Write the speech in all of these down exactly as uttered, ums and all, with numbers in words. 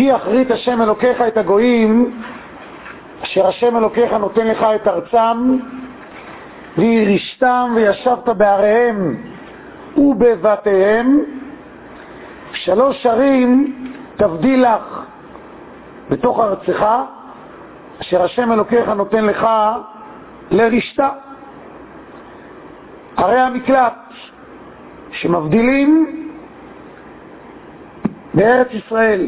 כי אחרית השם אלוקיך את הגויים, אשר השם אלוקיך נותן לך את ארצם, וירישתם וישבת בעריהם ובבתיהם, שלוש ערים תבדיל לך בתוך ארצך, אשר השם אלוקיך נותן לך לרשתה. ערי המקלט שמבדילים בארץ ישראל,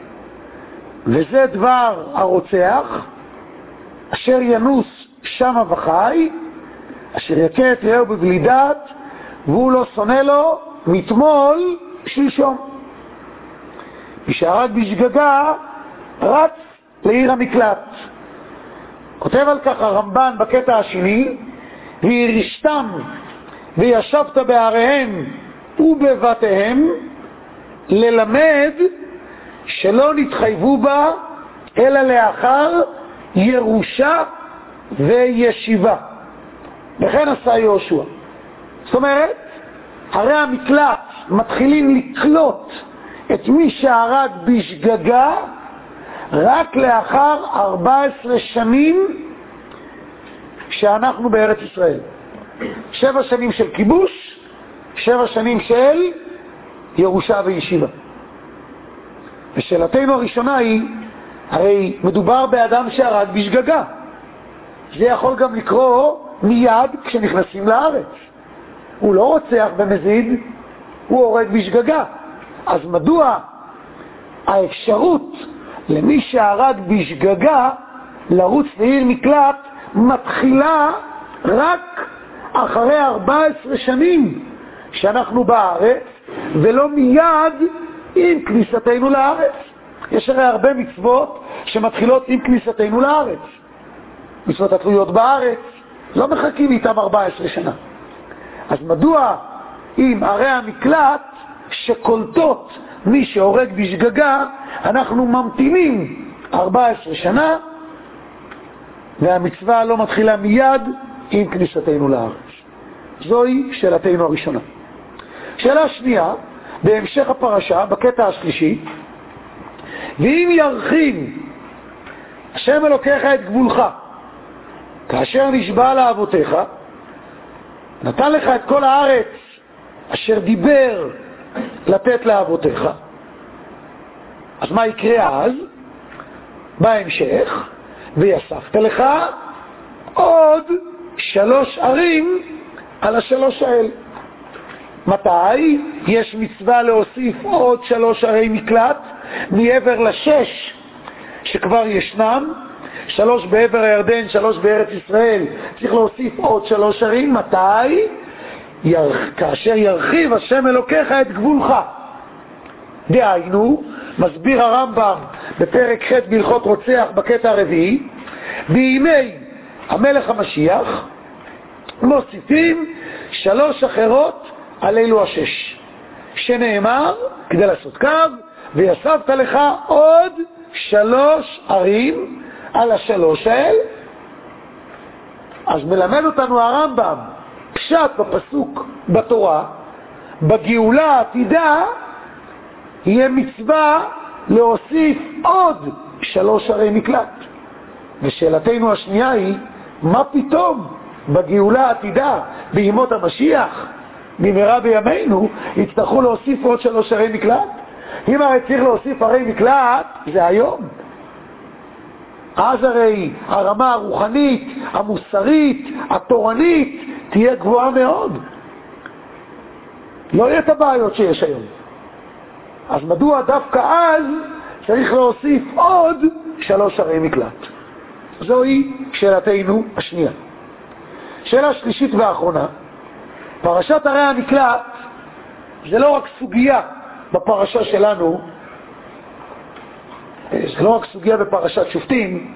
וזה דבר הרוצח אשר ינוס שמה וחי, אשר יכה את רעהו בבלי דעת, והוא לא שונא לו מתמול שלשום. מי שהרג בשגגה רץ לעיר המקלט. כותב על כך הרמב"ן בקטע השני, וירישתם וישבת בעריהם ובבתיהם, ללמד שלא נתחייבו בה אלא לאחר ירושה וישיבה. וכן עשה יהושע. זאת אומרת, ערי המקלט מתחילים לקלוט את מי שהרג בשגגה רק לאחר ארבע עשרה שנים שאנחנו בארץ ישראל. שבע שנים של כיבוש, שבע שנים של ירושה וישיבה. ושאלתנו הראשונה היא, הרי מדובר באדם שהרג בשגגה. זה יכול גם לקרוא מיד כשנכנסים לארץ. הוא לא רוצח במזיד, הוא הורג בשגגה. אז מדוע האפשרות למי שהרג בשגגה לרוץ לעיר מקלט מתחילה רק אחרי ארבע עשרה שנים שאנחנו בארץ, ולא מיד עם כניסתנו לארץ? יש הרי הרבה מצוות שמתחילות עם כניסתנו לארץ. מצוות התלויות בארץ, לא מחכים איתם ארבע עשרה שנה. אז מדוע עם ערי המקלט שקולטות מי שהורג בשגגה אנחנו ממתינים ארבע עשרה שנה, והמצווה לא מתחילה מיד עם כניסתנו לארץ? זוהי שאלתנו הראשונה. שאלה שנייה, בהמשך הפרשה, בקטע השלישי, ואם ירחיב השם אלוקיך את גבולך כאשר נשבע לאבותיך, נתן לך את כל הארץ אשר דיבר לתת לאבותיך, אז מה יקרה אז? בהמשך, ויספת לך עוד שלוש ערים על השלוש האלה. מתי יש מצווה להוסיף עוד שלוש ערי מקלט מעבר לשש שכבר ישנם? שלוש בעבר הירדן, שלוש בארץ ישראל, צריך להוסיף עוד שלוש ערים. מתי? ירח, כאשר ירחיב השם אלוקיך את גבולך. דהיינו, מסביר הרמב"ם בפרק ח' בהלכות רוצח בקטע הרביעי, בימי המלך המשיח מוסיפים שלוש אחרות על אלו השש, שנאמר כדי לעשות קו, ויספת לך עוד שלוש ערים על השלוש האל. אז מלמד אותנו הרמב"ם פשט בפסוק בתורה, בגאולה העתידה יהיה מצווה להוסיף עוד שלוש ערי מקלט. ושאלתנו השנייה היא, מה פתאום בגאולה העתידה בימות המשיח במהרה בימינו יצטרכו להוסיף עוד שלוש ערי מקלט? אם הרי צריך להוסיף ערי מקלט זה היום. אז הרי הרמה הרוחנית, המוסרית, התורנית תהיה גבוהה מאוד, לא יהיה את הבעיות שיש היום. אז מדוע דווקא אז צריך להוסיף עוד שלוש ערי מקלט? זוהי שאלתנו השנייה. שאלה שלישית ואחרונה, פרשת ערי המקלט זה לא רק סוגיה בפרשה שלנו, זה לא רק סוגיה בפרשת שופטים,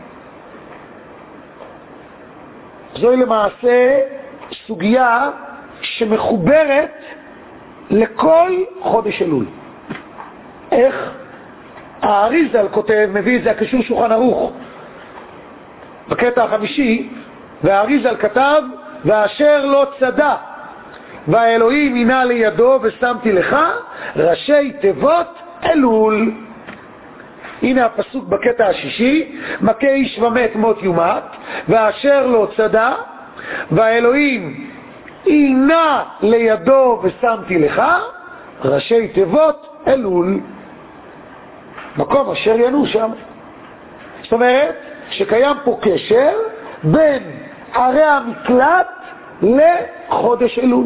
זוהי למעשה סוגיה שמחוברת לכל חודש אלול. איך? האריזל כותב, מביא את זה הקשור שולחן ערוך בקטע החמישי, והאריזל כתב, ואשר לא צדה והאלוהים הינה לידו ושמתי לך ראשי תיבות אלול. הנה הפסוק בקטע השישי, מכה איש ומת מות יומת, ואשר לא צדע, והאלוהים עינה לידו ושמתי לך, ראשי תיבות אלול, מקום אשר ינו שם. זאת אומרת שקיים פה קשר בין ערי המקלט לחודש אלול.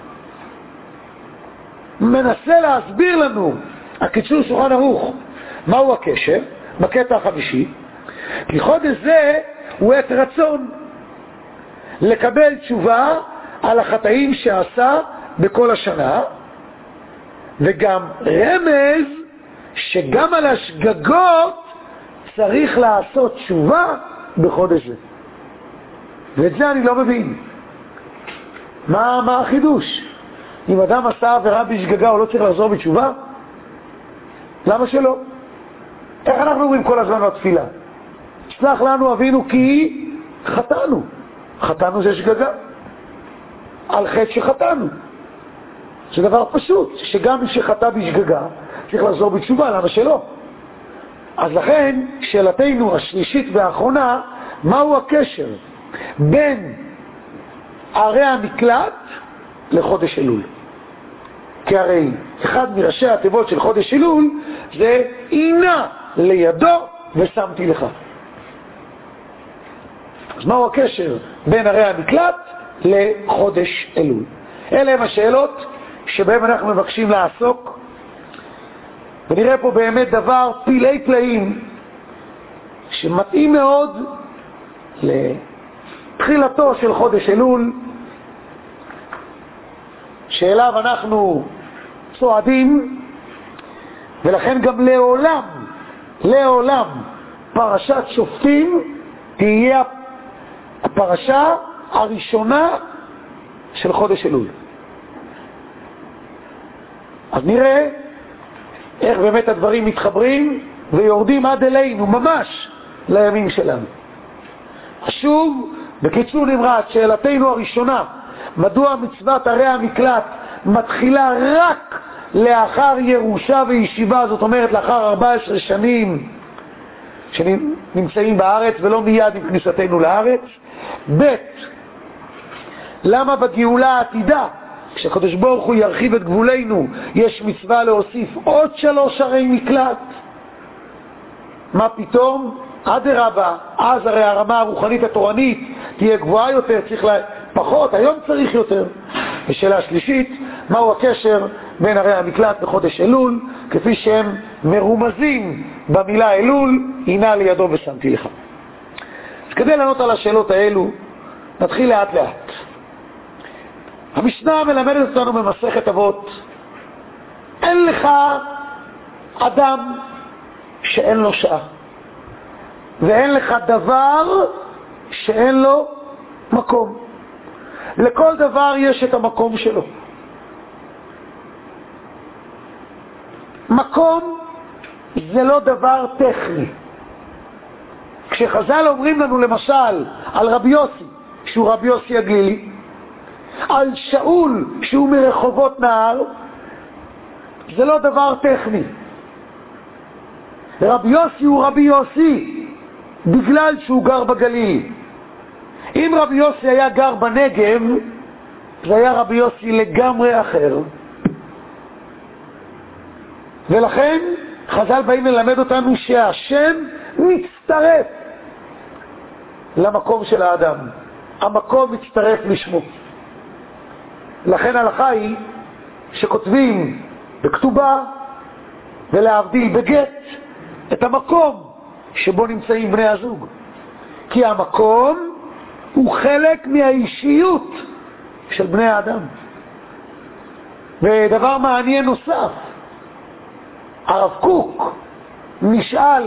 מנסה להסביר לנו הקיצור שולחן ערוך מהו הקשר בקטע החמישי, כי חודש זה הוא עת רצון לקבל תשובה על החטאים שעשה בכל השנה, וגם רמז שגם על השגגות צריך לעשות תשובה בחודש זה. ואת זה אני לא מבין. מה, מה החידוש? אם אדם עשה עבירה בשגגה הוא לא צריך לחזור בתשובה? למה שלא? איך אנחנו אומרים כל הזמן בתפילה? סלח לנו אבינו כי חטאנו. חטאנו זה שגגה. על חטא שחטאנו. זה דבר פשוט, שגם מי שחטא בשגגה צריך לחזור בתשובה, למה שלא? אז לכן, שאלתנו השלישית והאחרונה, מהו הקשר בין ערי המקלט לחודש אלול? כי הרי אחד מראשי התיבות של חודש אלול זה עינה לידו ושמתי לך. אז מהו הקשר בין ערי המקלט לחודש אלול? אלה הם השאלות שבהם אנחנו מבקשים לעסוק, ונראה פה באמת דבר פילי פלאים שמתאים מאוד לתחילתו של חודש אלול, שאליו אנחנו צועדים, ולכן גם לעולם, לעולם פרשת שופטים תהיה הפרשה הראשונה של חודש אלול. אז נראה איך באמת הדברים מתחברים ויורדים עד אלינו, ממש לימים שלנו. שוב, בקיצור נמרץ, שאלתנו הראשונה, מדוע מצוות ערי המקלט מתחילה רק לאחר ירושה וישיבה, זאת אומרת לאחר ארבע עשרה שנים שנמצאים בארץ ולא מיד עם כניסתנו לארץ? ב' למה בגאולה העתידה, כשהקדוש ברוך הוא ירחיב את גבולנו, יש מצווה להוסיף עוד שלוש ערי מקלט? מה פתאום? אדרבה, אז הרי הרמה הרוחנית התורנית תהיה גבוהה יותר, צריך לה... פחות, היום צריך יותר. ושאלה שלישית, מהו הקשר בין ערי המקלט בחודש אלול, כפי שהם מרומזים במילה אלול, עינה לידו ושמתי לך. אז כדי לענות על השאלות האלו, נתחיל לאט לאט. המשנה מלמדת אותנו במסכת אבות, אין לך אדם שאין לו שעה, ואין לך דבר שאין לו מקום. לכל דבר יש את המקום שלו. מקום זה לא דבר טכני. כשחז"ל אומרים לנו למשל על רבי יוסי, שהוא רבי יוסי הגלילי, על שאול שהוא מרחובות נהר, זה לא דבר טכני. רבי יוסי הוא רבי יוסי בגלל שהוא גר בגליל. אם רבי יוסי היה גר בנגב, זה היה רבי יוסי לגמרי אחר. ולכן חז"ל באים ללמד אותנו שהשם מצטרף למקום של האדם. המקום מצטרף לשמו. לכן ההלכה היא שכותבים בכתובה ולהבדיל בגט את המקום שבו נמצאים בני הזוג. כי המקום הוא חלק מהאישיות של בני האדם. ודבר מעניין נוסף, הרב קוק נשאל,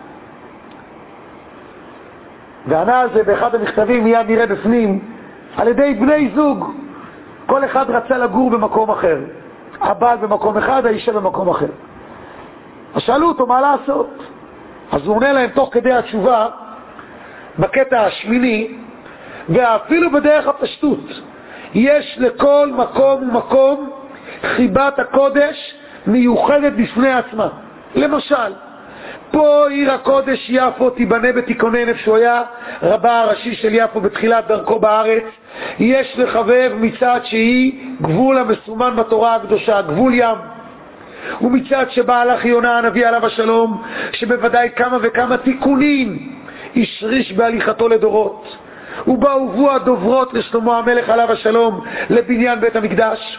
וענה על זה באחד המכתבים, מיד נראה בפנים, על ידי בני זוג. כל אחד רצה לגור במקום אחר. הבעל במקום אחד, האישה במקום אחר. אז שאלו אותו מה לעשות. אז הוא עונה להם תוך כדי התשובה, בקטע השמיני, ואפילו בדרך הפשטות, יש לכל מקום ומקום חיבת הקודש מיוחדת בפני עצמה. למשל, פה עיר הקודש יפו תיבנה ותיכונן, איפה שהוא היה רבה הראשי של יפו בתחילת דרכו בארץ. יש לחבב מצד שהיא גבול המסומן בתורה הקדושה, גבול ים, ומצד שבא הלך יונה הנביא עליו השלום, שבוודאי כמה וכמה תיקונים השריש בהליכתו לדורות, ובאהובו הדוברות לשלמה המלך עליו השלום לבניין בית המקדש.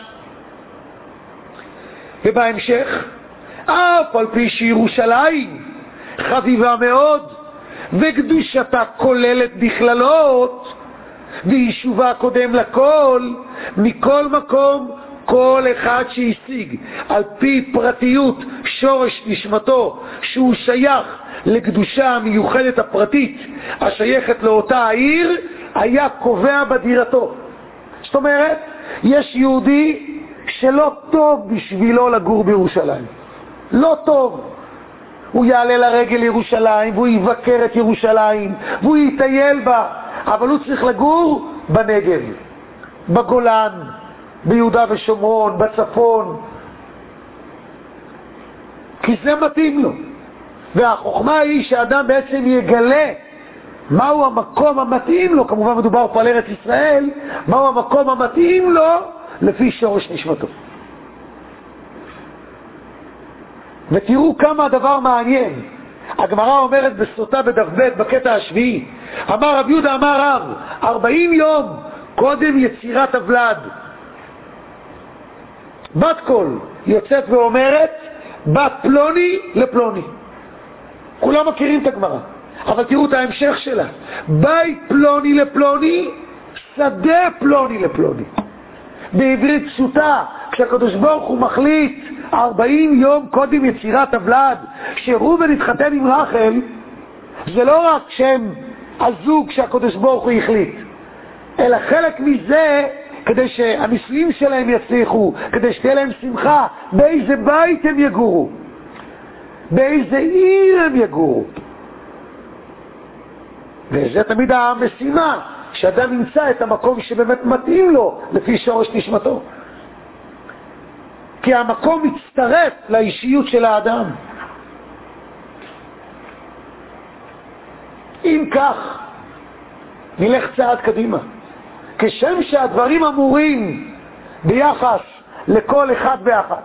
ובהמשך, אף על פי שירושלים חביבה מאוד וקדושתה כוללת בכללות ויישובה קודם לכל, מכל מקום כל אחד שהשיג על פי פרטיות שורש נשמתו שהוא שייך לקדושה המיוחדת הפרטית השייכת לאותה העיר, היה קובע בדירתו. זאת אומרת, יש יהודי שלא טוב בשבילו לגור בירושלים, לא טוב. הוא יעלה לרגל לירושלים והוא יבקר את ירושלים והוא יטייל בה, אבל הוא צריך לגור בנגב, בגולן, ביהודה ושומרון, בצפון, כי זה מתאים לו. והחוכמה היא שאדם בעצם יגלה מהו המקום המתאים לו, כמובן מדובר פה על ארץ ישראל, מהו המקום המתאים לו לפי שורש נשמתו. ותראו כמה הדבר מעניין. הגמרא אומרת בסוטה בדף ב' בקטע השביעי, אמר רב יהודה אמר רב, ארבעים יום קודם יצירת הוולד, בת קול יוצאת ואומרת בת פלוני לפלוני. כולם מכירים את הגמרא, אבל תראו את ההמשך שלה, בית פלוני לפלוני, שדה פלוני לפלוני. בעברית פשוטה, כשהקדוש ברוך הוא מחליט ארבעים יום קודם יצירת הוולד שראובן התחתן עם רחל, זה לא רק שם הזוג שהקדוש ברוך הוא החליט, אלא חלק מזה כדי שהנישואים שלהם יצליחו, כדי שתהיה להם שמחה, באיזה בית הם יגורו, באיזה עיר הם יגורו. וזה תמיד המשימה, שאדם נמצא את המקום שבאמת מתאים לו לפי שורש נשמתו, כי המקום מצטרף לאישיות של האדם. אם כך, נלך צעד קדימה. כשם שהדברים אמורים ביחס לכל אחד ואחת,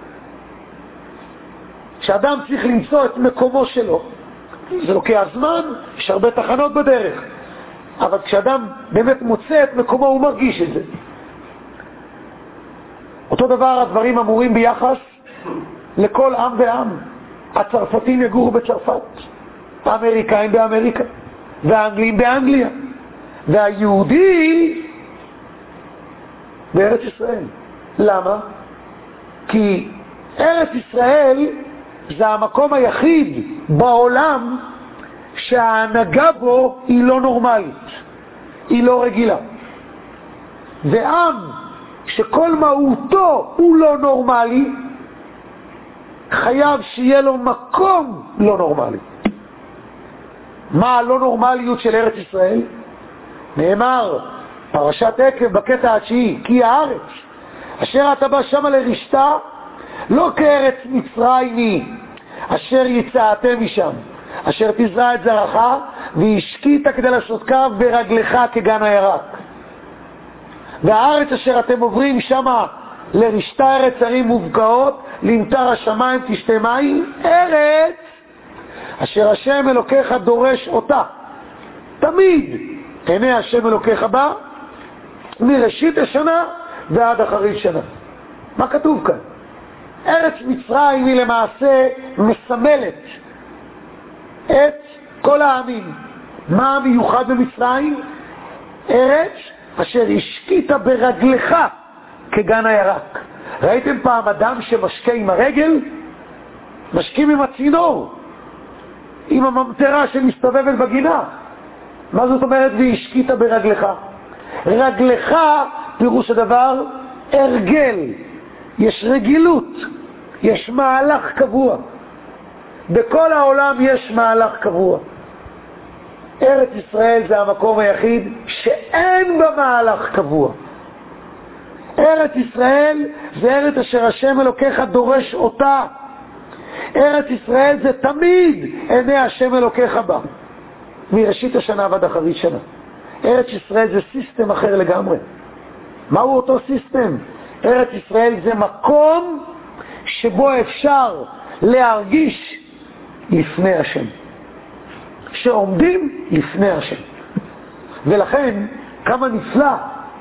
שאדם צריך למצוא את מקומו שלו, זה לוקח זמן, יש הרבה תחנות בדרך, אבל כשאדם באמת מוצא את מקומו הוא מרגיש את זה. אותו דבר הדברים אמורים ביחס לכל עם ועם. הצרפתים יגורו בצרפת, האמריקאים באמריקה, והאנגלים באנגליה, והיהודי בארץ ישראל. למה? כי ארץ ישראל זה המקום היחיד בעולם שההנהגה בו היא לא נורמלית, היא לא רגילה. ועם שכל מהותו הוא לא נורמלי, חייב שיהיה לו מקום לא נורמלי. מה הלא נורמליות של ארץ ישראל? נאמר פרשת עקב בקטע התשיעי, כי הארץ אשר אתה בא שמה לרשתה לא כארץ מצרימי אשר יצאתם משם, אשר תזרע את זרעך והשקית כדי לעשות קו ברגלך כגן הירק. והארץ אשר אתם עוברים שמה לרשתה ארץ ערים מובקעות, למטר השמיים תשתה מים, ארץ אשר השם אלוקיך דורש אותה תמיד עיני השם אלוקיך בה מראשית השנה ועד אחרית שנה. מה כתוב כאן? ארץ מצרים היא למעשה מסמלת את כל העמים. מה המיוחד במצרים? ארץ אשר השקית ברגלך כגן הירק. ראיתם פעם אדם שמשקה עם הרגל? משקים עם הצינור, עם הממטרה שמסתובבת בגינה. מה זאת אומרת והשקית ברגלך? רגלך פירוש הדבר הרגל, יש רגילות, יש מהלך קבוע. בכל העולם יש מהלך קבוע. ארץ ישראל זה המקום היחיד שאין בה מהלך קבוע. ארץ ישראל זה ארץ אשר השם אלוקיך דורש אותה ארץ ישראל זה תמיד עיני השם אלוקיך בה, מראשית השנה ועד אחרית שנה. ארץ ישראל זה סיסטם אחר לגמרי. מהו אותו סיסטם? ארץ ישראל זה מקום שבו אפשר להרגיש לפני השם, שעומדים לפני השם. ולכן כמה נפלא,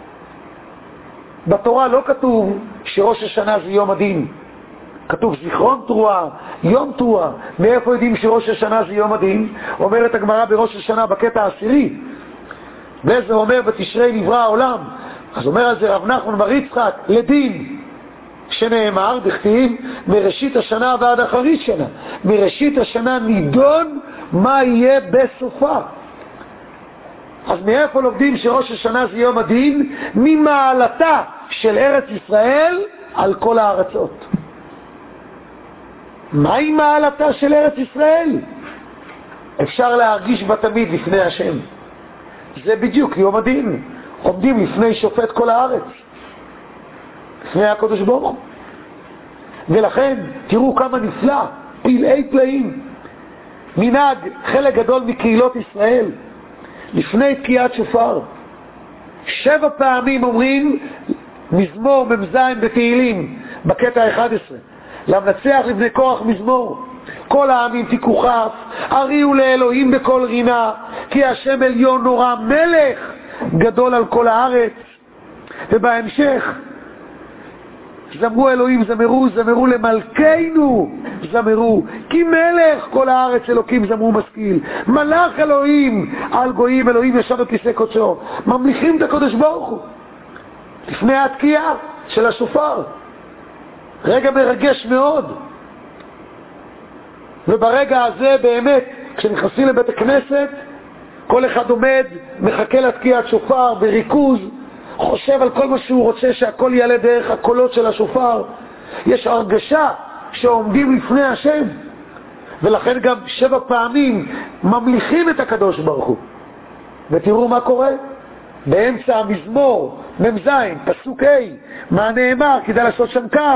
בתורה לא כתוב שראש השנה זה יום הדין, כתוב זיכרון תרועה, יום תרועה. מאיפה יודעים שראש השנה זה יום הדין? אומרת הגמרא בראש השנה בקטע העשירי, וזה אומר בתשרי נברא העולם. אז אומר על זה רב נחמן בר יצחק, לדין, שנאמר בכתיב מראשית השנה ועד אחרית שנה. מראשית השנה נידון מה יהיה בסופה. אז מאיפה לומדים שראש השנה זה יום הדין? ממעלתה של ארץ ישראל על כל הארצות. מהי מעלתה של ארץ ישראל? אפשר להרגיש בה תמיד לפני השם. זה בדיוק יום הדין. עומדים לפני שופט כל הארץ, לפני הקדוש ברוך הוא. ולכן תראו כמה נפלא, פלאי פלאים. מנהג חלק גדול מקהילות ישראל לפני תקיעת שופר, שבע פעמים אומרים מזמור ממזיים בתהילים בקטע אחד עשרה, למנצח לבני כוח מזמור, כל העמים תיקוחף, הריעו לאלוהים בכל רינה, כי השם עליון נורא, מלך גדול על כל הארץ. ובהמשך זמרו אלוהים זמרו, זמרו למלכנו זמרו, כי מלך כל הארץ אלוקים זמרו משכיל, מלך אלוהים על גויים, אלוהים ישב בכיסא קודשו. ממליכים את הקדוש ברוך הוא לפני התקיעה של השופר. רגע מרגש מאוד. וברגע הזה באמת כשנכנסים לבית הכנסת כל אחד עומד, מחכה לתקיעת שופר בריכוז, חושב על כל מה שהוא רוצה שהכל יעלה דרך הקולות של השופר. יש הרגשה שעומדים לפני השם, ולכן גם שבע פעמים ממליכים את הקדוש ברוך הוא. ותראו מה קורה באמצע המזמור ממזיים פסוק ה', מה נאמר? כדאי לעשות שם קו.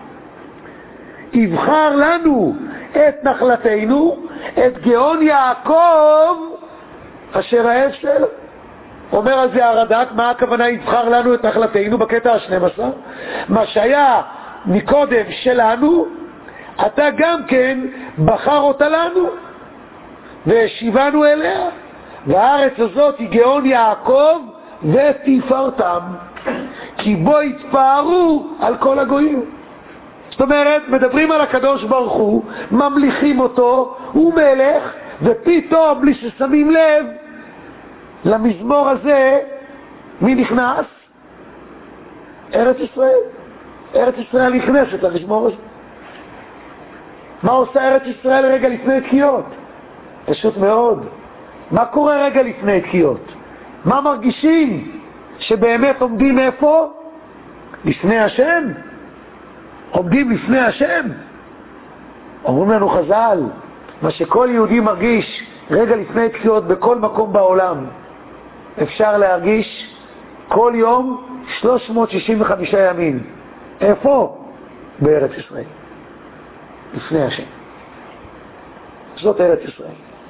יבחר לנו את נחלתנו, את גאון יעקב אשר האפשר. אומר על זה הרד"ק, מה הכוונה יבחר לנו את נחלתנו בקטע ה-שנים עשר? מה שהיה מקודם שלנו, אתה גם כן בחר אותה לנו והשיבנו אליה, והארץ הזאת היא גאון יעקב ותפארתם, כי בו יתפארו על כל הגויים. זאת אומרת, מדברים על הקדוש ברוך הוא, ממליכים אותו, הוא מלך, ופתאום בלי ששמים לב למזמור הזה, מי נכנס? ארץ ישראל. ארץ ישראל נכנסת למזמור הזה. מה עושה ארץ ישראל רגע לפני תקיעות? פשוט מאוד. מה קורה רגע לפני תקיעות? מה מרגישים? שבאמת עומדים איפה? לפני השם? עומדים לפני השם? אומרים לנו חז"ל, מה שכל יהודי מרגיש רגע לפני תקיעות בכל מקום בעולם, אפשר להרגיש כל יום שלוש מאות שישים וחמישה ימים. איפה? בארץ ישראל. לפני השם. זאת ארץ ישראל.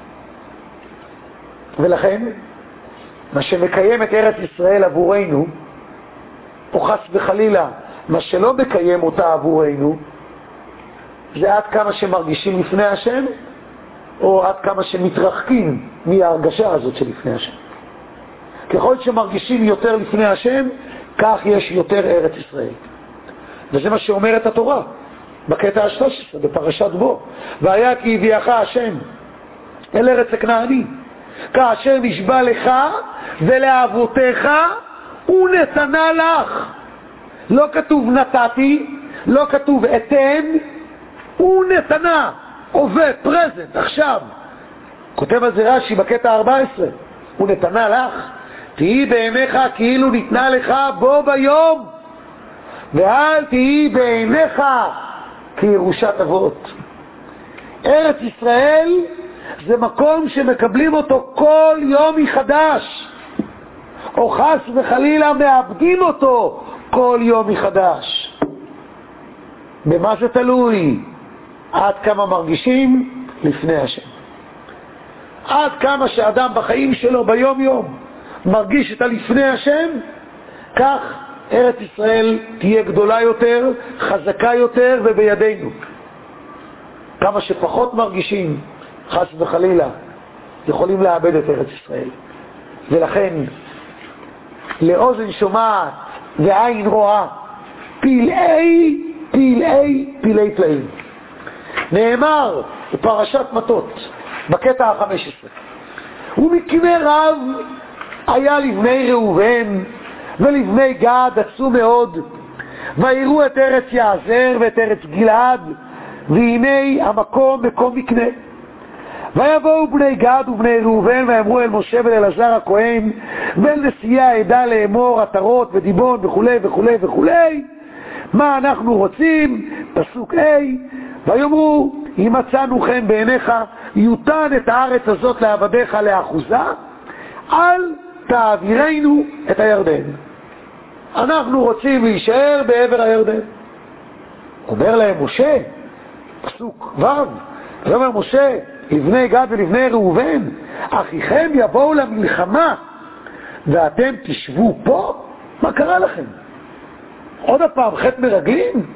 ולכן, מה שמקיים את ארץ ישראל עבורנו, או חס וחלילה, מה שלא מקיים אותה עבורנו, זה עד כמה שמרגישים לפני השם, או עד כמה שמתרחקים מההרגשה הזאת של לפני השם. ככל שמרגישים יותר לפני השם, כך יש יותר ארץ ישראל. וזה מה שאומרת התורה בקטע ה-שלוש עשרה בפרשת בו, והיה כי הביאך השם אל ארץ הכנעני, כאשר נשבע לך ולאבותיך ונתנה לך. לא כתוב נתתי, לא כתוב אתן, ונתנה, הווה, פרזנט, עכשיו. כותב על זה רש"י בקטע ארבע עשרה, ונתנה לך, תהי בעיניך כאילו ניתנה לך בו ביום, ואל תהי בעיניך כירושת אבות. ארץ ישראל זה מקום שמקבלים אותו כל יום מחדש, או חס וחלילה מאבדים אותו כל יום מחדש. במה זה תלוי? עד כמה מרגישים לפני השם. עד כמה שאדם בחיים שלו ביום יום מרגיש את הלפני השם, כך ארץ ישראל תהיה גדולה יותר, חזקה יותר ובידינו. כמה שפחות מרגישים, חס וחלילה, יכולים לאבד את ארץ ישראל. ולכן לאוזן שומעת ועין רואה, פלאי פלאי פלאי פלאים. נאמר בפרשת מטות בקטע ה-חמש עשרה, ומקנה רב היה לבני ראובן ולבני גד עצום מאוד, ויראו את ארץ יעזר ואת ארץ גלעד, והנה המקום מקום מקנה. ויבואו בני גד ובני ראובן ויאמרו אל משה ואל אלעזר הכהן ואל נשיאי העדה לאמור עטרות ודיבון וכו' וכו' וכו', מה אנחנו רוצים? פסוק A, ויאמרו אם מצאנו חן בעיניך יותן את הארץ הזאת לעבדיך לאחוזה, אל תעבירנו את הירדן. אנחנו רוצים להישאר בעבר הירדן. אומר להם משה, פסוק ו', ואומר משה לבני גד ולבני ראובן, אחיכם יבואו למלחמה ואתם תשבו פה? מה קרה לכם? עוד הפעם חטא מרגלים?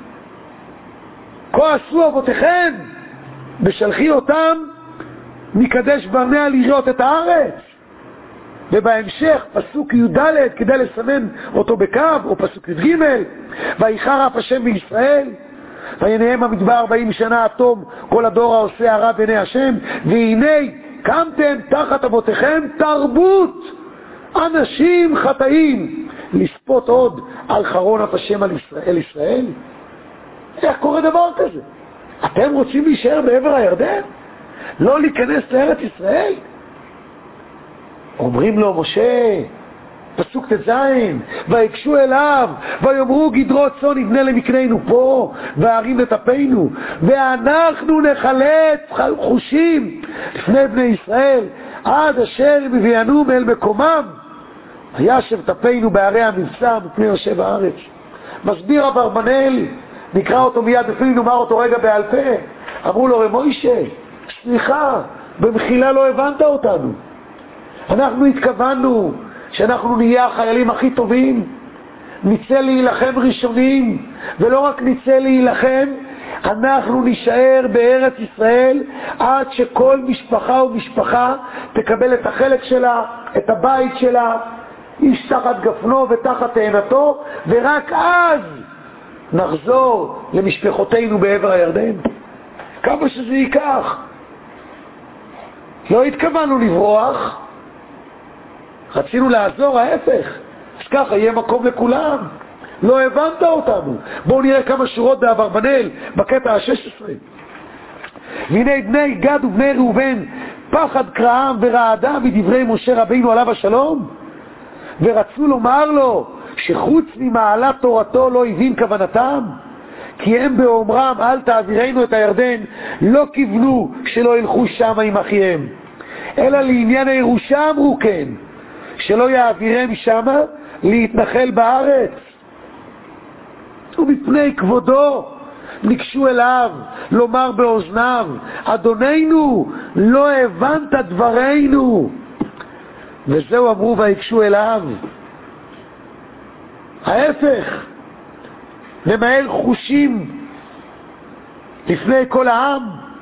כה עשו אבותיכם בשלחי אותם מקדש ברנע לראות את הארץ. ובהמשך פסוק י"ד כדי לסמן אותו בקו, או פסוק י"ג, ויחר אף השם בישראל וינהם המדבר ארבעים שנה עד תום כל הדור העושה הרע בעיני השם, והנה קמתם תחת אבותיכם תרבות אנשים חטאים לספות עוד על חרון אף השם על ישראל, ישראל. איך קורה דבר כזה? אתם רוצים להישאר בעבר הירדן? לא להיכנס לארץ ישראל? אומרים לו משה, פסוק תז, ויקשו אליו ויאמרו גדרו צאן נבנה למקננו פה והרים לטפנו ואנחנו נחלץ חושים לפני בני ישראל עד אשר מביאנו מאל מקומם וישב טפנו בערי המבצע מפני יושב הארץ. מסביר אברבנאל, נקרא אותו מיד בפנים, נאמר אותו רגע בעל פה. אמרו לו מוישה, סליחה, במחילה לא הבנת אותנו, אנחנו התכוונו שאנחנו נהיה החיילים הכי טובים, ניצא להילחם ראשונים, ולא רק ניצא להילחם, אנחנו נשאר בארץ ישראל עד שכל משפחה ומשפחה תקבל את החלק שלה, את הבית שלה, איש תחת גפנו ותחת תאנתו, ורק אז נחזור למשפחותינו בעבר הירדן. כמה שזה ייקח. לא התכוונו לברוח, רצינו לעזור, ההפך. אז ככה יהיה מקום לכולם. לא הבנת אותנו. בואו נראה כמה שורות באברבנאל בקטע ה-שש עשרה. והנה בני גד ובני ראובן פחד קראם ורעדה מדברי משה רבינו עליו השלום, ורצו לומר לו שחוץ ממעלת תורתו לא הבין כוונתם, כי הם באומרם אל תעבירנו את הירדן לא כיוונו שלא ילכו שם עם אחיהם, אלא לעניין הירושה אמרו כן, שלא יעבירם שמה להתנחל בארץ. ומפני כבודו נקשו אליו לומר באוזניו, אדוננו לא הבנת דברינו. וזהו אמרו ויקשו אליו. ההפך, למעל חושים לפני כל העם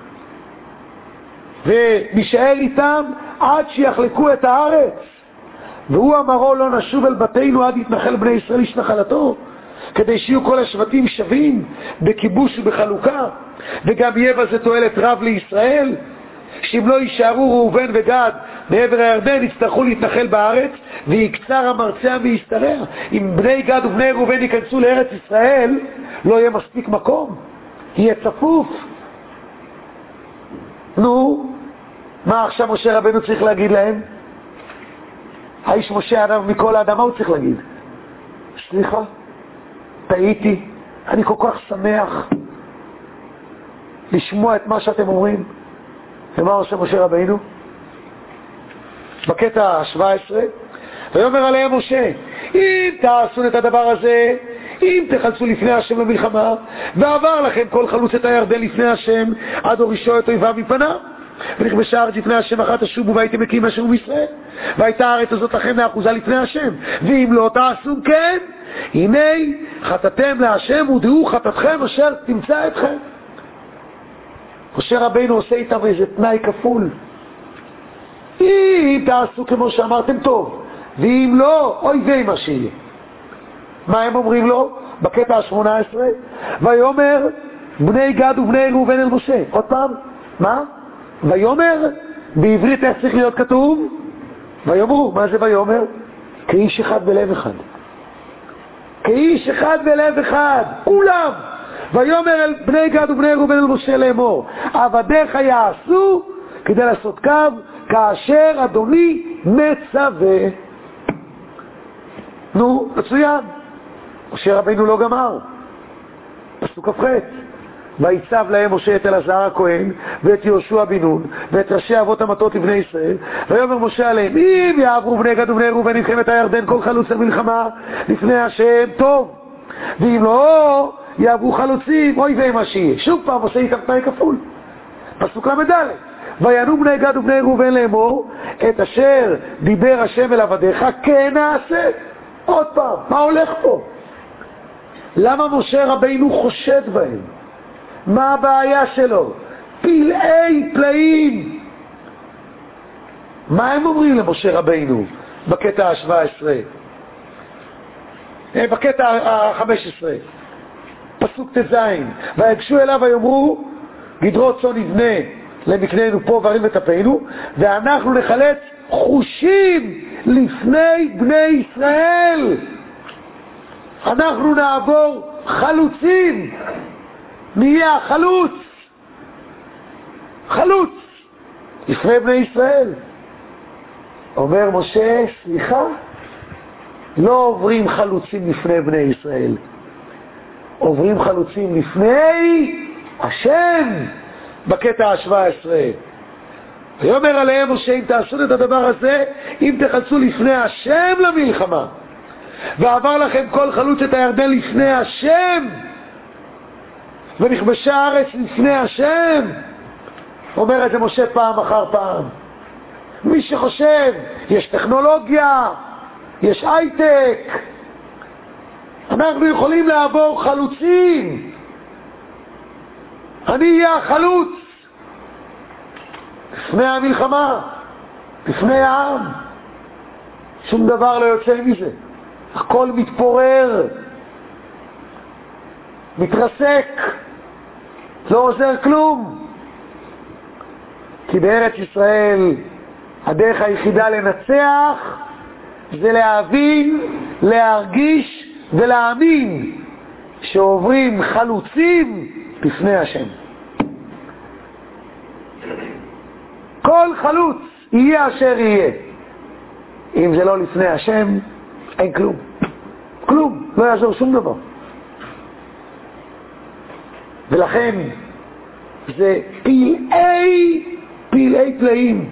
ונשאר איתם עד שיחלקו את הארץ. והוא אמרו לא נשוב אל בתינו עד יתנחל בני ישראל איש נחלתו, כדי שיהיו כל השבטים שווים בכיבוש ובחלוקה, וגם יהיה בזה תועלת רב לישראל, שאם לא יישארו ראובן וגד מעבר הירדן יצטרכו להתנחל בארץ ויקצר המרצע ויסתרע. אם בני גד ובני ראובן ייכנסו לארץ ישראל לא יהיה מספיק מקום, יהיה צפוף. נו, מה עכשיו משה רבנו צריך להגיד להם? האיש משה אדם מכל האדמה, הוא צריך להגיד סליחה, טעיתי, אני כל כך שמח לשמוע את מה שאתם אומרים. ומה עושה משה רבינו? בקטע ה-שבע עשרה, ויאמר עליהם משה, אם תעשו את הדבר הזה, אם תחלצו לפני השם למלחמה, ועבר לכם כל חלוץ את הירדן לפני השם, עד הורישו את אויביו מפניו. ונכבשה הארץ לפני השם, אחת תשובו והייתם מקים השם בישראל. והייתה הארץ הזאת לכם לאחוזה לפני השם. ואם לא תעשו כן, הנה חטאתם להשם ודעו חטאתכם אשר תמצא אתכם. משה רבינו עושה איתם איזה תנאי כפול. אם תעשו כמו שאמרתם טוב, ואם לא, אוי ויי מה שיהיה. מה הם אומרים לו? בקטע ה-שמונה עשרה, ויאמר בני גד ובני ראובן אל משה. עוד פעם, מה? ויאמר, בעברית איך צריך להיות כתוב? ויאמרו, מה זה ויאמר? כאיש אחד בלב אחד. כאיש אחד בלב אחד, כולם. ויאמר אל בני גד ובני ראובן אל משה לאמור, עבדיך יעשו כדי לעשות קו כאשר אדוני מצווה. נו, מצוין. משה רבינו לא גמר. פסוק כ"ח, ויצב להם משה את אלעזר הכהן ואת יהושע בן נון ואת ראשי אבות המטות לבני ישראל, ויאמר משה עליהם, אם יעברו בני גד ובני ראובן איתכם את הירדן כל חלוץ למלחמה לפני השם טוב, ואם לא יעברו חלוצים אוי ויי מה שיהיה. שוב פעם עושה איתם תנאי כפול. פסוק למד ד', ויענו בני גד ובני ראובן לאמור, את אשר דיבר השם אל עבדיך כן נעשה. עוד פעם, מה הולך פה? למה משה רבינו חושד בהם? מה הבעיה שלו? פלאי פלאים. מה הם אומרים למשה רבינו בקטע ה-שבע עשרה? בקטע ה-חמש עשרה, פסוק תזין, ויגשו אליו ויאמרו, גדרו צאן נבנה למקננו פה וערים וטפנו, ואנחנו נחלץ חושים לפני בני ישראל. אנחנו נעבור חלוצים, נהיה החלוץ, חלוץ לפני בני ישראל. אומר משה, סליחה, לא עוברים חלוצים לפני בני ישראל, עוברים חלוצים לפני השם. בקטע ה-שבע עשרה, ויאמר עליהם משה, אם תעשו את הדבר הזה, אם תחלצו לפני השם למלחמה, ועבר לכם כל חלוץ את הירדן לפני השם, ונכבשה הארץ לפני השם. אומר את זה משה פעם אחר פעם. מי שחושב, יש טכנולוגיה, יש הייטק, אנחנו יכולים לעבור חלוצים, אני אהיה החלוץ לפני המלחמה, לפני העם. שום דבר לא יוצא מזה, הכל מתפורר, מתרסק, לא עוזר כלום. כי בארץ ישראל הדרך היחידה לנצח זה להבין, להרגיש ולהאמין שעוברים חלוצים לפני השם. כל חלוץ יהיה אשר יהיה, אם זה לא לפני השם אין כלום, כלום, לא יעזור שום דבר. ולכן זה פלאי פלאי פלאים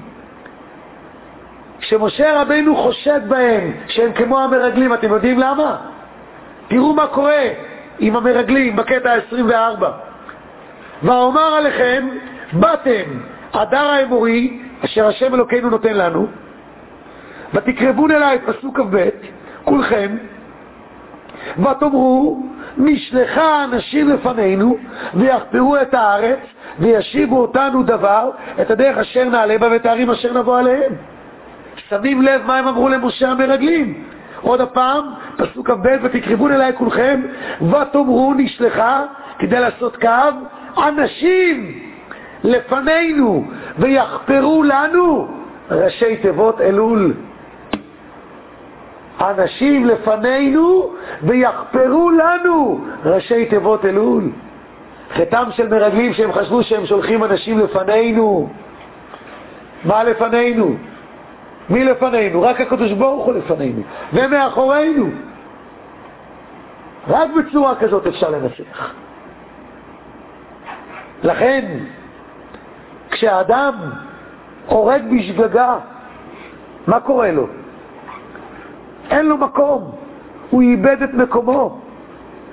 שמשה רבינו חושד בהם שהם כמו המרגלים. אתם יודעים למה? תראו מה קורה עם המרגלים בקטע ה-עשרים וארבע. ואומר עליכם, באתם אדר האמורי אשר השם אלוקינו נותן לנו, ותקרבון אליי, פסוק כ"ב, כולכם, ותאמרו, נשלחה אנשים לפנינו ויחפרו את הארץ וישיבו אותנו דבר, את הדרך אשר נעלה בה ואת הערים אשר נבוא עליהם. שמים לב מה הם אמרו למשה המרגלים. עוד הפעם, פסוק כ"ב, ותקרבון אליי כולכם, ותאמרו, נשלחה, כדי לעשות קו, אנשים לפנינו ויחפרו לנו, ראשי תיבות אלול. אנשים לפנינו ויחפרו לנו, ראשי תיבות אלול. חטאם של מרגלים שהם חשבו שהם שולחים אנשים לפנינו. מה לפנינו? מי לפנינו? רק הקדוש ברוך הוא לפנינו ומאחורינו. רק בצורה כזאת אפשר לנצח. לכן כשאדם הורג בשגגה, מה קורה לו? אין לו מקום, הוא איבד את מקומו.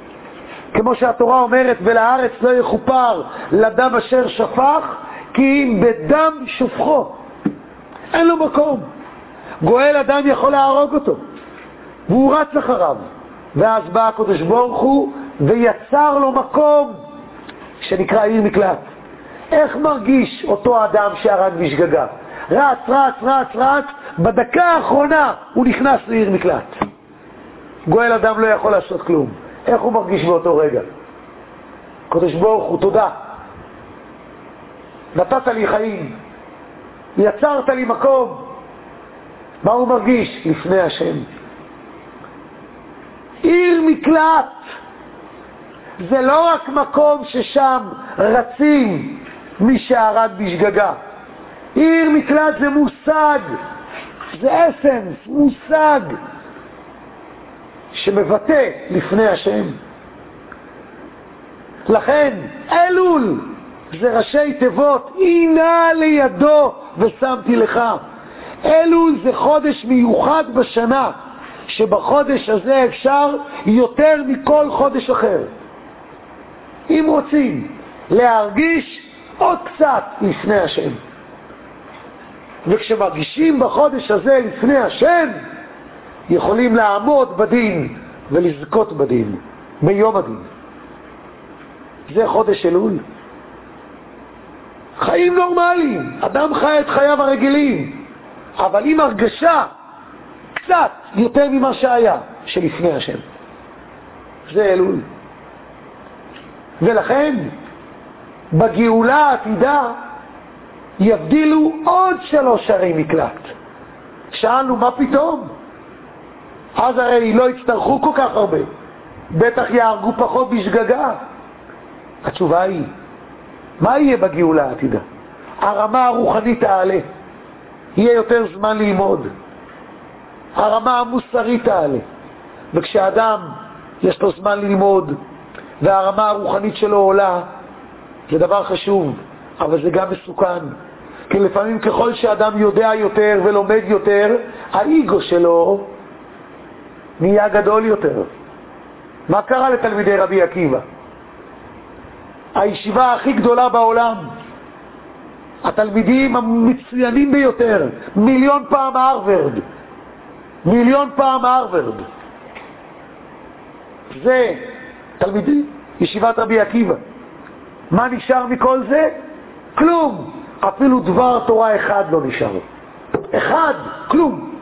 כמו שהתורה אומרת, ולארץ לא יכופר לדם אשר שפך, כי אם בדם שופכו. אין לו מקום. גואל אדם יכול להרוג אותו, והוא רץ אחריו. ואז בא הקדוש ברוך הוא ויצר לו מקום שנקרא עיר מקלט. איך מרגיש אותו אדם שהרג בשגגה? רץ, רץ, רץ, רץ, בדקה האחרונה הוא נכנס לעיר מקלט. גואל אדם לא יכול לעשות כלום. איך הוא מרגיש באותו רגע? קדוש ברוך הוא, תודה. נתת לי חיים, יצרת לי מקום. מה הוא מרגיש? לפני השם. עיר מקלט זה לא רק מקום ששם רצים מי שהרג בשגגה. עיר מקלט זה מושג, זה אסנס, מושג שמבטא לפני השם. לכן אלול זה ראשי תיבות, הנה לידו ושמתי לך. אלול זה חודש מיוחד בשנה, שבחודש הזה אפשר יותר מכל חודש אחר. אם רוצים להרגיש עוד קצת לפני השם, וכשמרגישים בחודש הזה לפני השם, יכולים לעמוד בדין ולזכות בדין ביום הדין. זה חודש אלול. חיים נורמליים, אדם חי את חייו הרגילים, אבל עם הרגשה קצת יותר ממה שהיה שלפני השם. זה אלול. ולכן בגאולה העתידה יבדילו עוד שלוש ערי מקלט. שאלנו מה פתאום? אז הרי לא יצטרכו כל כך הרבה, בטח יהרגו פחות בשגגה. התשובה היא, מה יהיה בגאולה העתידה? הרמה הרוחנית תעלה, יהיה יותר זמן ללמוד, הרמה המוסרית תעלה. וכשאדם יש לו זמן ללמוד והרמה הרוחנית שלו עולה, זה דבר חשוב, אבל זה גם מסוכן. כי לפעמים ככל שאדם יודע יותר ולומד יותר, האיגו שלו נהיה גדול יותר. מה קרה לתלמידי רבי עקיבא? הישיבה הכי גדולה בעולם, התלמידים המצוינים ביותר, מיליון פעם הרווארד, מיליון פעם הרווארד. זה תלמידים, ישיבת רבי עקיבא. מה נשאר מכל זה? כלום. אפילו דבר תורה אחד לא נשאר. אחד, כלום.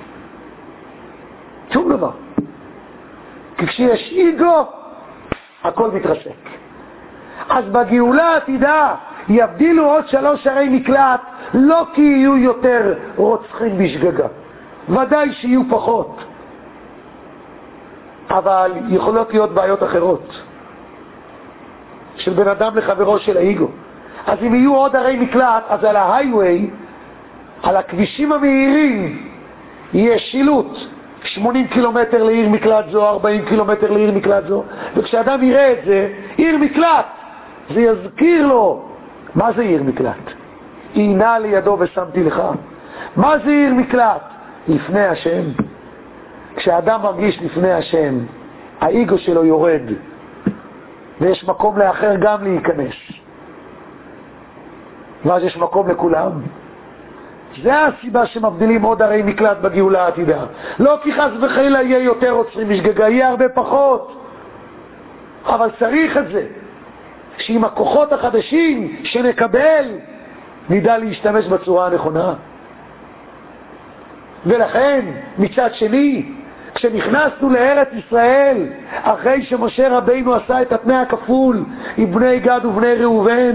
שום דבר. כי כשיש איגו, הכל מתרסק. אז בגאולה העתידה יבדילו עוד שלוש ערי מקלט, לא כי יהיו יותר רוצחים בשגגה, ודאי שיהיו פחות, אבל יכולות להיות בעיות אחרות של בן אדם לחברו, של האיגו. אז אם יהיו עוד ערי מקלט, אז על ההייווי, על הכבישים המהירים, יהיה שילוט שמונים קילומטר לעיר מקלט זו, ארבעים קילומטר לעיר מקלט זו. וכשאדם יראה את זה, עיר מקלט, זה יזכיר לו מה זה עיר מקלט. הנה לידו ושמתי לך. מה זה עיר מקלט? לפני השם. כשאדם מרגיש לפני השם, האיגו שלו יורד, ויש מקום לאחר גם להיכנס, ואז יש מקום לכולם. זה הסיבה שמבדילים עוד ערי מקלט בגאולה העתידה. לא כי חס וחלילה יהיה יותר רוצחים בשגגה, יהיה הרבה פחות, אבל צריך את זה, שעם הכוחות החדשים שנקבל נדע להשתמש בצורה הנכונה. ולכן מצד שני, כשנכנסנו לארץ ישראל, אחרי שמשה רבינו עשה את התנאי הכפול עם בני גד ובני ראובן,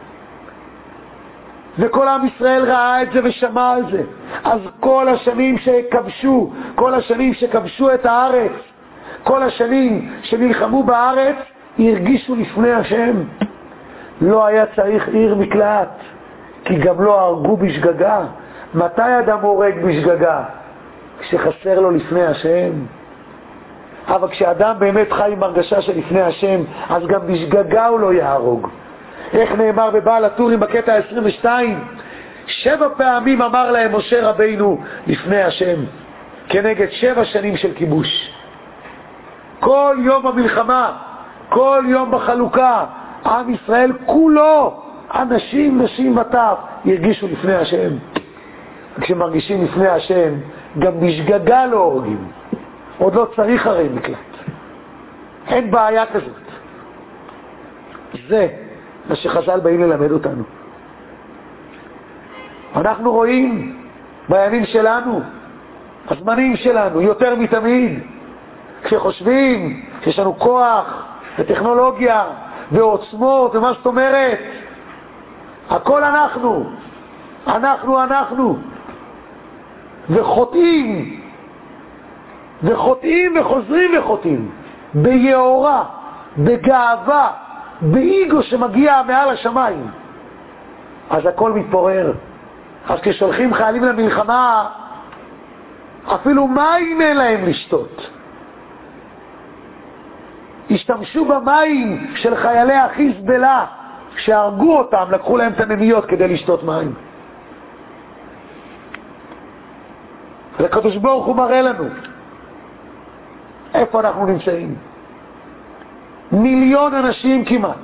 וכל עם ישראל ראה את זה ושמע על זה, אז כל השנים שכבשו, כל השנים שכבשו את הארץ, כל השנים שנלחמו בארץ, הרגישו לפני השם. לא היה צריך עיר מקלט, כי גם לא הרגו בשגגה. מתי אדם הורג בשגגה? כשחסר לו לפני השם. אבל כשאדם באמת חי עם הרגשה של לפני השם, אז גם בשגגה הוא לא יהרוג. איך נאמר בבעל הטורים בקטע עשרים ושתיים? שבע פעמים אמר להם משה רבינו לפני השם, כנגד שבע שנים של כיבוש. כל יום המלחמה כל יום בחלוקה, עם ישראל כולו, אנשים, נשים וטף, ירגישו לפני השם. כשמרגישים לפני השם, גם בשגגה לא הורגים. עוד לא צריך הרי מקלט. אין בעיה כזאת. זה מה שחז"ל באים ללמד אותנו. אנחנו רואים בימים שלנו, הזמנים שלנו, יותר מתמיד, כשחושבים שיש לנו כוח וטכנולוגיה ועוצמות ומה זאת אומרת, הכל אנחנו, אנחנו, אנחנו, וחוטאים, וחוטאים וחוזרים וחוטאים, ביעורה, בגאווה, באיגו שמגיע מעל השמיים. אז הכל מתפורר. אז כששולחים חיילים למלחמה, אפילו מים אין להם לשתות. השתמשו במים של חיילי החיזבאללה, שהרגו אותם, לקחו להם את הנמיות כדי לשתות מים. הקדוש ברוך הוא מראה לנו איפה אנחנו נמצאים. מיליון אנשים כמעט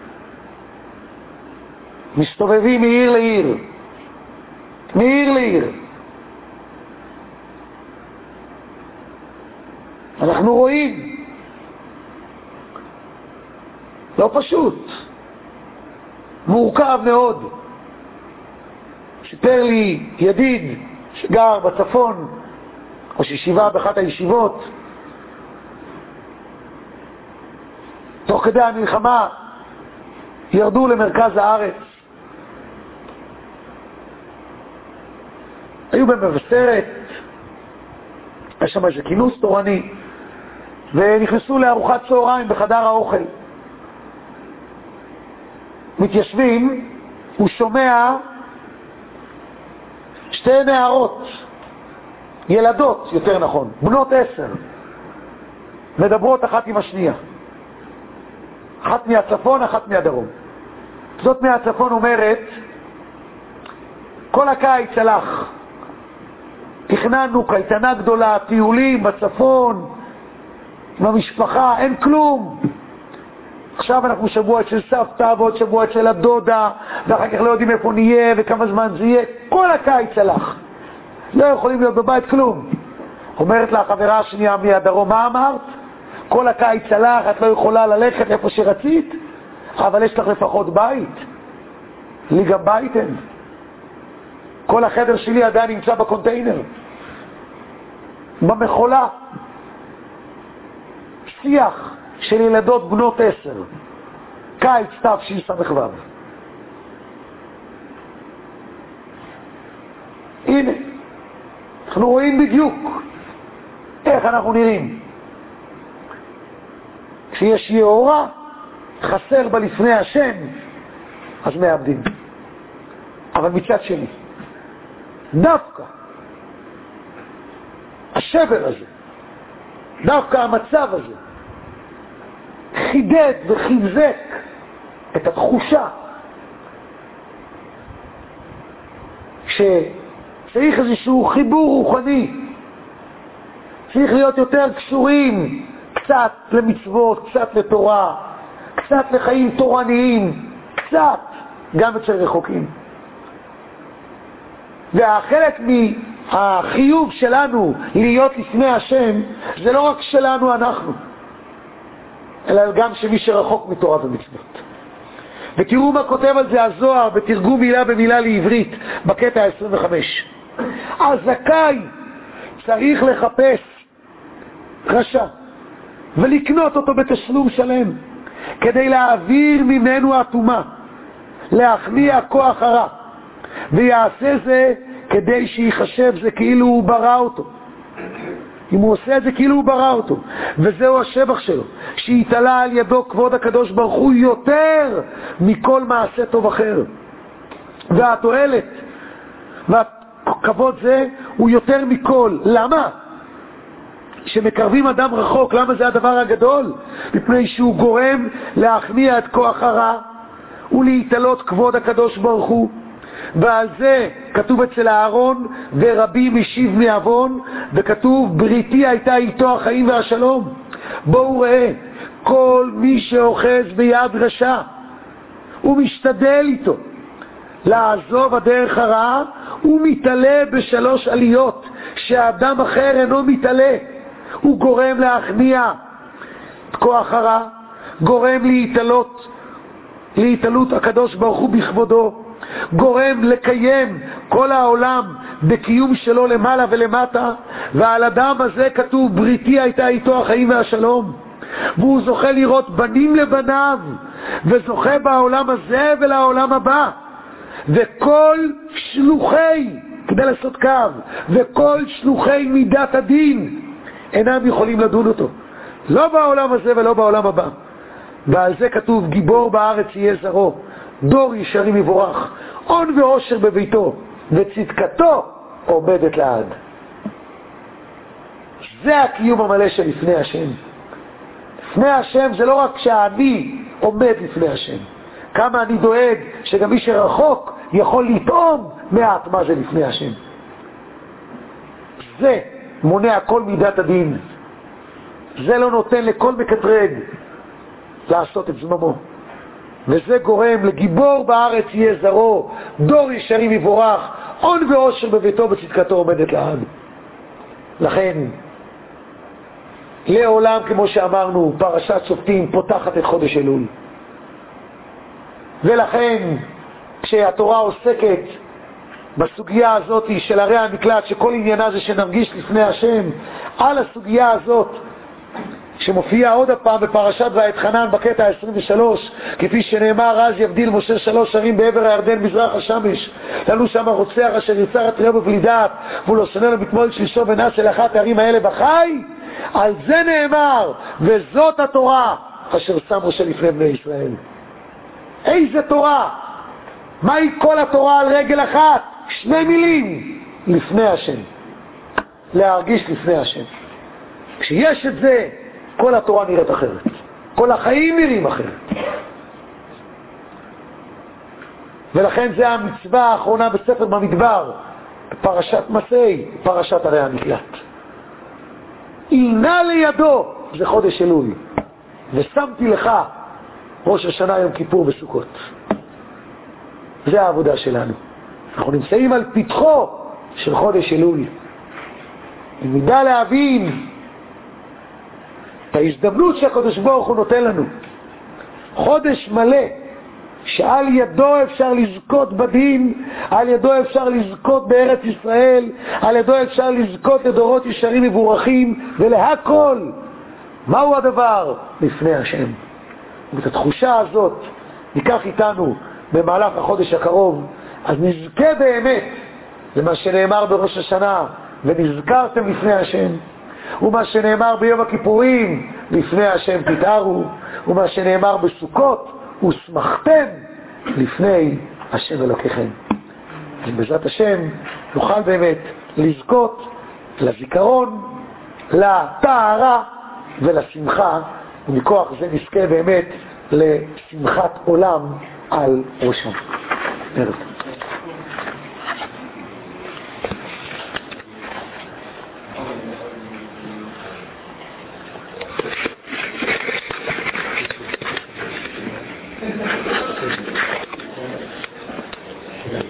מסתובבים מעיר לעיר, מעיר לעיר. אנחנו רואים, לא פשוט, מורכב מאוד. סיפר לי ידיד שגר בצפון, או שישיבה באחת הישיבות, תוך כדי המלחמה ירדו למרכז הארץ, היו במבשרת, היה שם איזה כינוס תורני, ונכנסו לארוחת צהריים בחדר האוכל. מתיישבים, הוא שומע שתי נערות, ילדות יותר נכון, בנות עשר, מדברות אחת עם השנייה, אחת מהצפון, אחת מהדרום. זאת מהצפון אומרת, כל הקיץ הלך, תכננו קייטנה גדולה, טיולים בצפון עם המשפחה, אין כלום. עכשיו אנחנו שבוע אצל סבתא ועוד שבוע אצל הדודה, ואחר כך לא יודעים איפה נהיה וכמה זמן זה יהיה. כל הקיץ הלך, לא יכולים להיות בבית כלום. אומרת לה החברה השנייה מהדרום, מה אמרת? כל הקיץ הלך, את לא יכולה ללכת איפה שרצית, אבל יש לך לפחות בית. לי גם בית אין. כל החדר שלי עדיין נמצא בקונטיינר, במחולה. שיח של ילדות בנות עשר, קיץ תשס"ו. הנה, אנחנו רואים בדיוק איך אנחנו נראים. כשיש יאורה, חסר בה לפני השם, אז מאבדים. אבל מצד שני, דווקא השבר הזה, דווקא המצב הזה, חידד וחיזק את התחושה שצריך איזשהו חיבור רוחני, צריך להיות יותר קשורים קצת למצוות, קצת לתורה, קצת לחיים תורניים, קצת גם אצל רחוקים. והחלק מהחיוב שלנו להיות לפני השם זה לא רק שלנו אנחנו, אלא גם שמי שרחוק מתורה ומצוות. ותראו מה כותב על זה הזוהר בתרגום מילה במילה לעברית בקטע ה-עשרים וחמש. הזכאי צריך לחפש רשע ולקנות אותו בתשלום שלם כדי להעביר ממנו אטומה, להכניע כוח הרע, ויעשה זה כדי שיחשב זה כאילו הוא ברא אותו. אם הוא עושה את זה כאילו הוא ברא אותו, וזהו השבח שלו, שיתעלה על ידו כבוד הקדוש ברוך הוא יותר מכל מעשה טוב אחר. והתועלת והכבוד זה הוא יותר מכל. למה? שמקרבים אדם רחוק, למה זה הדבר הגדול? מפני שהוא גורם להכניע את כוח הרע ולהתעלות כבוד הקדוש ברוך הוא. ועל זה כתוב אצל אהרון, ורבי משיב מעוון, וכתוב בריתי הייתה איתו החיים והשלום. בואו ראה, כל מי שאוחז ביד רשע, הוא משתדל איתו לעזוב הדרך הרעה, הוא מתעלה בשלוש עליות שהאדם אחר אינו מתעלה. הוא גורם להכניע את כוח הרע, גורם להתעלות, להתעלות הקדוש ברוך הוא בכבודו, גורם לקיים כל העולם בקיום שלו למעלה ולמטה, ועל אדם הזה כתוב בריתי הייתה איתו החיים והשלום, והוא זוכה לראות בנים לבניו, וזוכה בעולם הזה ולעולם הבא. וכל שלוחי, כדי לעשות קו, וכל שלוחי מידת הדין אינם יכולים לדון אותו, לא בעולם הזה ולא בעולם הבא. ועל זה כתוב גיבור בארץ יהיה זרו, דור ישרי מבורך, הון ועושר בביתו, וצדקתו עומדת לעד. זה הקיום המלא של לפני השם. לפני השם זה לא רק שאני עומד לפני השם, כמה אני דואג שגם מי שרחוק יכול לטעום מעט מה זה לפני השם. זה מונע כל מידת הדין, זה לא נותן לכל מקטרג לעשות את זממו, וזה גורם לגיבור בארץ יהיה זרו, דור ישרי מבורך, הון ועושר בביתו, בצדקתו עומדת לעד. לכן לעולם, כמו שאמרנו, פרשת שופטים פותחת את חודש אלול. ולכן כשהתורה עוסקת בסוגיה הזאת של הרי המקלט, שכל עניינה זה שנרגיש לפני השם, על הסוגיה הזאת שמופיעה עוד הפעם בפרשת ואתחנן בקטע עשרים ושלוש, כפי שנאמר, אז יבדיל משה שלוש ערים בעבר הירדן מזרח השמש, לנו שם רוצח אשר יצר את רבו בלידת, והוא לא שונא לו בתמול שלשו ונס אל אחת הערים האלה בחי. על זה נאמר, וזאת התורה אשר שם משה לפני בני ישראל. איזה תורה? מהי כל התורה על רגל אחת? שני מילים: לפני השם, להרגיש לפני השם. כשיש את זה, כל התורה נראית אחרת, כל החיים נראים אחרת. ולכן זה המצווה האחרונה בספר במדבר, פרשת מסעי, פרשת הרי המקלט. עינה לידו, זה חודש אלול, ושמתי לך ראש השנה יום כיפור בסוכות. זה העבודה שלנו. אנחנו נמצאים על פתחו של חודש אלול. אם נדע להבין את ההזדמנות שהקדוש ברוך הוא נותן לנו, חודש מלא שעל ידו אפשר לזכות בדין, על ידו אפשר לזכות בארץ ישראל, על ידו אפשר לזכות לדורות ישרים מבורכים, ולהכל. מהו הדבר? לפני השם. ואת התחושה הזאת ניקח איתנו במהלך החודש הקרוב, אז נזכה באמת למה שנאמר בראש השנה, ונזכרתם לפני השם, ומה שנאמר ביום הכיפורים, לפני השם תתארו, ומה שנאמר בסוכות, ושמחתם לפני השם אלוקיכם. אז בעזרת השם נוכל באמת לזכות לזיכרון, לטהרה ולשמחה, ומכוח זה נזכה באמת לשמחת עולם על ראשם. ערב טוב.